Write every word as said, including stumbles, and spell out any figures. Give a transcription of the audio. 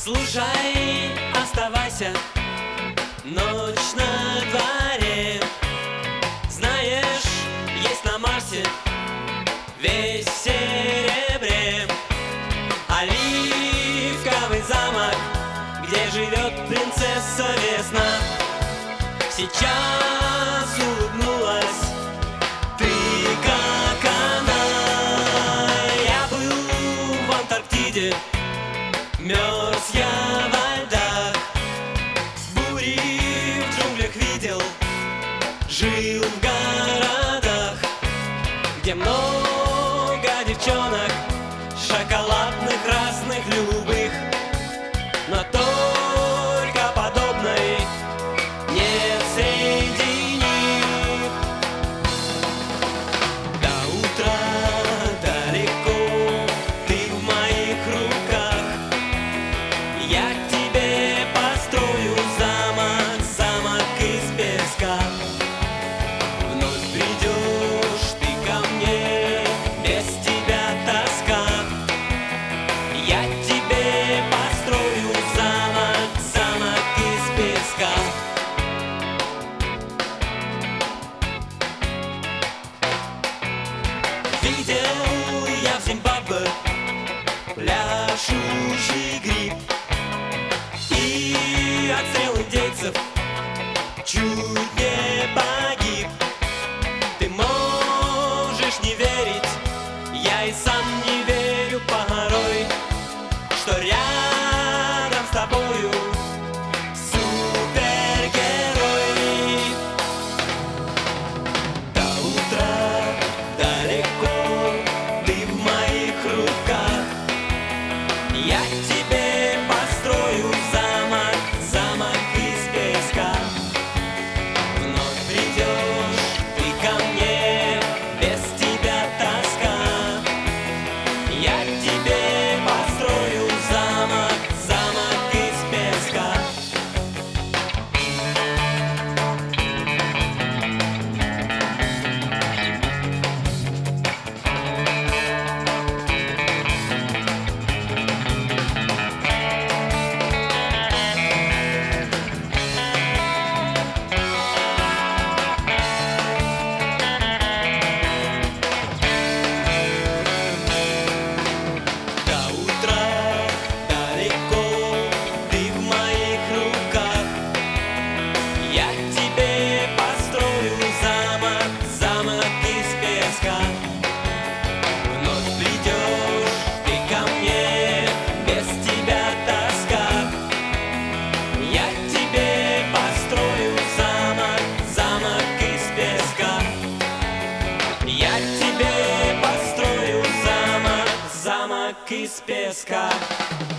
Слушай, оставайся, ночь на дворе. Знаешь, есть на Марсе весь в серебре оливковый замок, где живет принцесса Весна. Сейчас улыбнулась ты, как она. Я был в Антарктиде, мерз я во льдах, бури в джунглях видел, жил в городах, где много девчонок, шоколадных, разных, любых, но только подобной нет среди них. До утра далеко ты в моих руках, я к тебе построю замок, замок из песка. Вновь придешь ты ко мне, без тебя тоска. Я к тебе построю замок, замок из песка. Видел я в Зимбабве пляшущий гриб, и от стрел индейцев чуть не погиб. Ты можешь не верить, я и сам не верю порой, что рядом с тобою супергерой. До утра далеко ты в моих руках, я к тебе построю замок, замок из песка. Вновь придешь ты ко мне, без тебя тоска. Я к тебе построю замок, замок из песка. До утра далеко ты в моих руках, я к тебе построю замок, замок из песка. Вновь придешь ты ко мне, без тебя тоска. Я к тебе построю замок, замок из песка. Я к тебе построю замок, замок из песка.